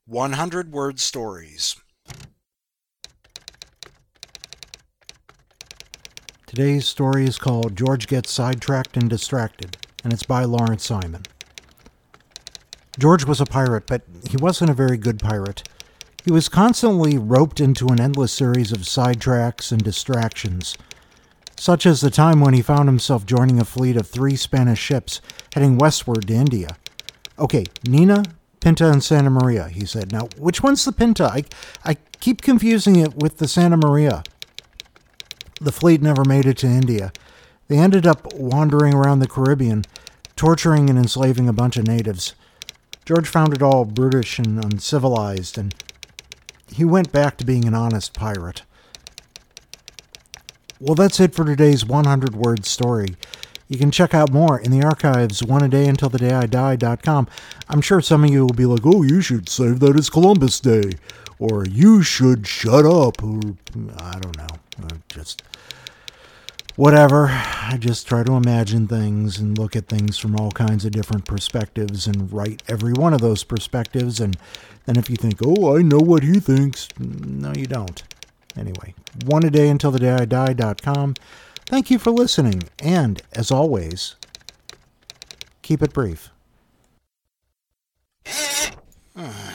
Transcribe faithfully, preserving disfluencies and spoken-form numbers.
one hundred word stories. Today's story is called George Gets Sidetracked and Distracted, and it's by Lawrence Simon. George was a pirate, but he wasn't a very good pirate. He was constantly roped into an endless series of sidetracks and distractions, such as the time when he found himself joining a fleet of three Spanish ships heading westward to India. Okay, Nina, Pinta, and Santa Maria, he said. Now, which one's the Pinta? I, I keep confusing it with the Santa Maria. The fleet never made it to India. They ended up wandering around the Caribbean, torturing and enslaving a bunch of natives. George found it all brutish and uncivilized, and he went back to being an honest pirate. Well, that's it for today's one hundred word story. You can check out more in the archives, one a day until the day I die dot com. I'm sure some of you will be like, oh, you should save that as Columbus Day, or you should shut up, or I don't know, uh, just whatever. I just try to imagine things and look at things from all kinds of different perspectives and write every one of those perspectives. And then if you think, oh, I know what he thinks, no, you don't. Anyway, one a day until the day I die dot com. Thank you for listening, and as always, keep it brief.